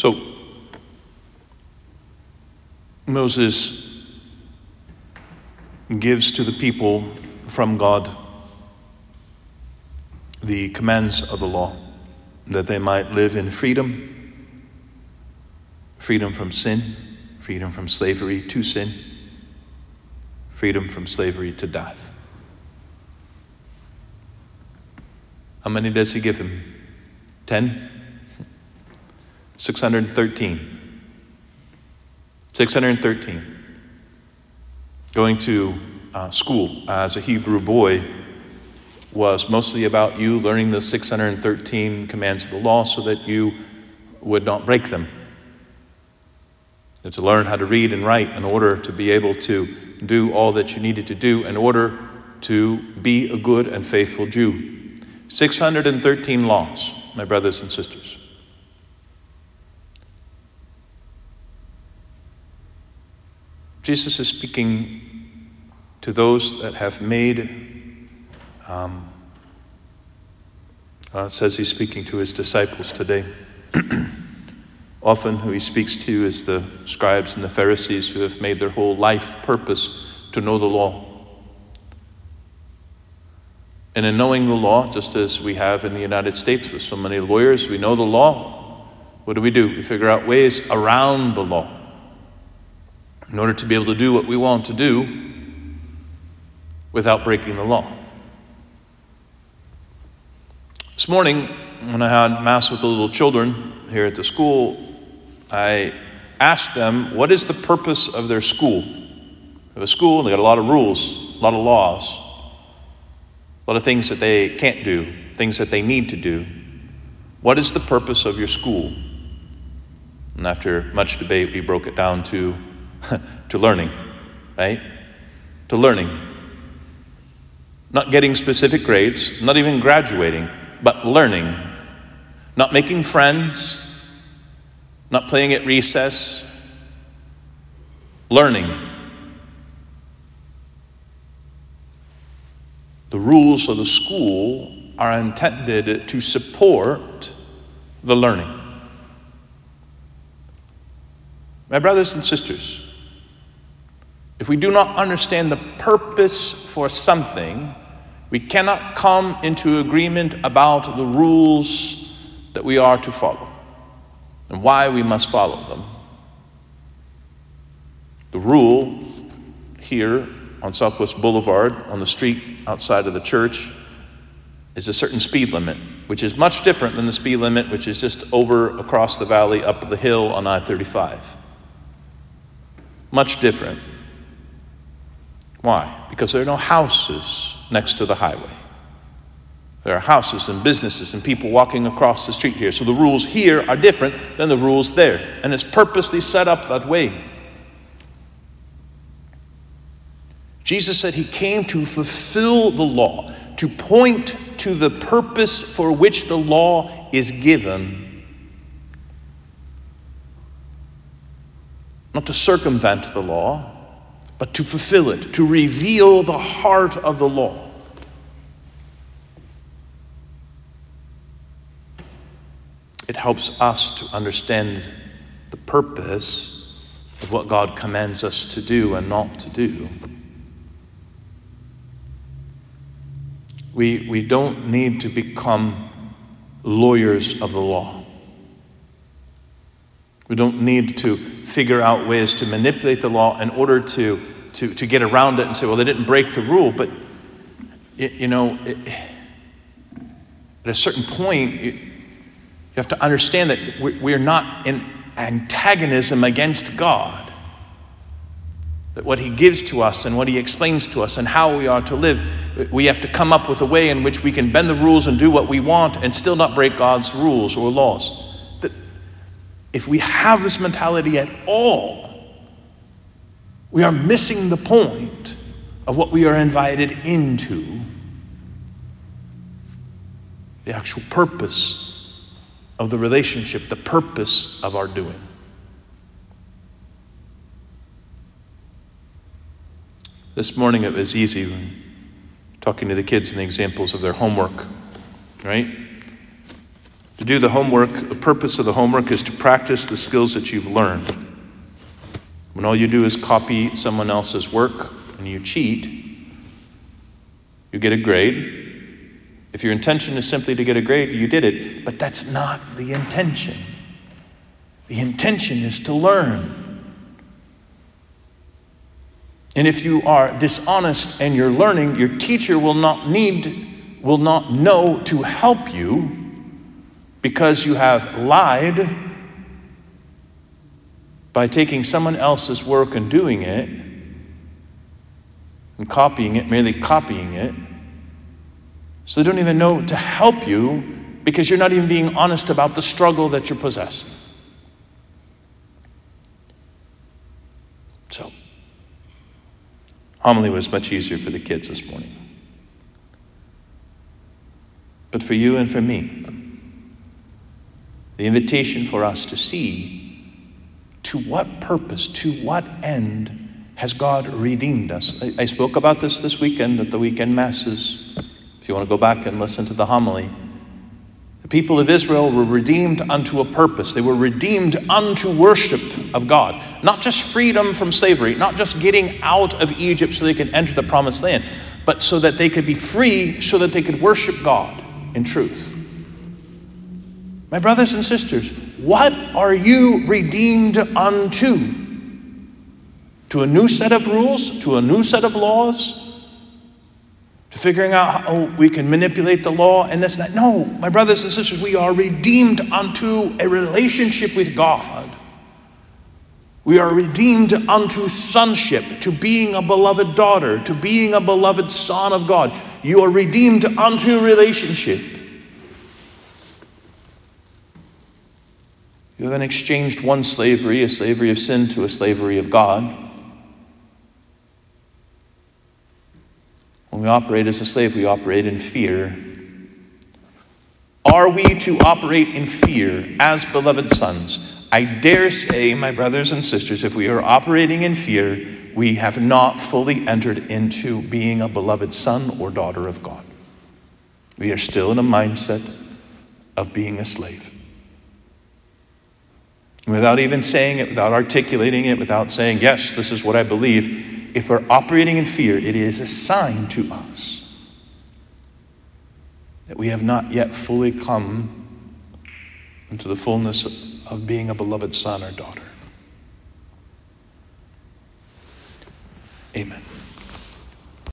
So Moses gives to the people from God the commands of the law, that they might live in freedom, freedom from sin, freedom from slavery to sin, freedom from slavery to death. How many does he give him? 10? 613. 613. Going to school as a Hebrew boy was mostly about you learning the 613 commands of the law so that you would not break them. And to learn how to read and write in order to be able to do all that you needed to do in order to be a good and faithful Jew. 613 laws, my brothers and sisters. Jesus is speaking to those that have made, it says he's speaking to his disciples today. Often who he speaks to is the scribes and the Pharisees who have made their whole life purpose to know the law. And in knowing the law, just as we have in the United States with so many lawyers, we know the law. What do? We figure out ways around the law in order to be able to do what we want to do without breaking the law. This morning, when I had Mass with the little children here at the school, I asked them, what is the purpose of their school? They have a school, and they got a lot of rules, a lot of laws, a lot of things that they can't do, things that they need to do. What is the purpose of your school? And after much debate, we broke it down to learning, right? To learning. Not getting specific grades, not even graduating, but learning. Not making friends, not playing at recess, learning. The rules of the school are intended to support the learning. My brothers and sisters, if we do not understand the purpose for something, we cannot come into agreement about the rules that we are to follow and why we must follow them. The rule here on Southwest Boulevard, on the street outside of the church, is a certain speed limit, which is much different than the speed limit which is just over across the valley up the hill on I-35. Much different. Why? Because there are no houses next to the highway. There are houses and businesses and people walking across the street here. So the rules here are different than the rules there. And it's purposely set up that way. Jesus said he came to fulfill the law, to point to the purpose for which the law is given. Not to circumvent the law, but to fulfill it, to reveal the heart of the law. It helps us to understand the purpose of what God commands us to do and not to do. We don't need to become lawyers of the law. We don't need to figure out ways to manipulate the law in order to get around it and say, well, they didn't break the rule. But, at a certain point, you have to understand that we're not in antagonism against God. That what he gives to us and what he explains to us and how we are to live, we have to come up with a way in which we can bend the rules and do what we want and still not break God's rules or laws. That if we have this mentality at all, we are missing the point of what we are invited into, the actual purpose of the relationship, the purpose of our doing. This morning it was easy when talking to the kids and the examples of their homework, right? To do the homework, the purpose of the homework is to practice the skills that you've learned. When all you do is copy someone else's work and you cheat, you get a grade. If your intention is simply to get a grade, you did it, but that's not the intention. The intention is to learn. And if you are dishonest and you're learning, your teacher will not know to help you because you have lied by taking someone else's work and doing it and copying it, merely copying it. So they don't even know to help you because you're not even being honest about the struggle that you're possessing. So, homily was much easier for the kids this morning. But for you and for me, the invitation for us to see to what purpose, to what end has God redeemed us. I spoke about this weekend at the weekend masses. If you want to go back and listen to the homily. The people of Israel were redeemed unto a purpose. They were redeemed unto worship of God. Not just freedom from slavery, not just getting out of Egypt so they could enter the promised land, but so that they could be free, so that they could worship God in truth. My brothers and sisters, what are you redeemed unto? To a new set of rules? To a new set of laws? To figuring out how we can manipulate the law and this and that? No, my brothers and sisters, we are redeemed unto a relationship with God. We are redeemed unto sonship, to being a beloved daughter, to being a beloved son of God. You are redeemed unto relationship. You then exchanged one slavery, a slavery of sin, to a slavery of God. When we operate as a slave, we operate in fear. Are we to operate in fear as beloved sons? I dare say, my brothers and sisters, if we are operating in fear, we have not fully entered into being a beloved son or daughter of God. We are still in a mindset of being a slave. Without even saying it, without articulating it, without saying, yes, this is what I believe, if we're operating in fear, it is a sign to us that we have not yet fully come into the fullness of being a beloved son or daughter. Amen.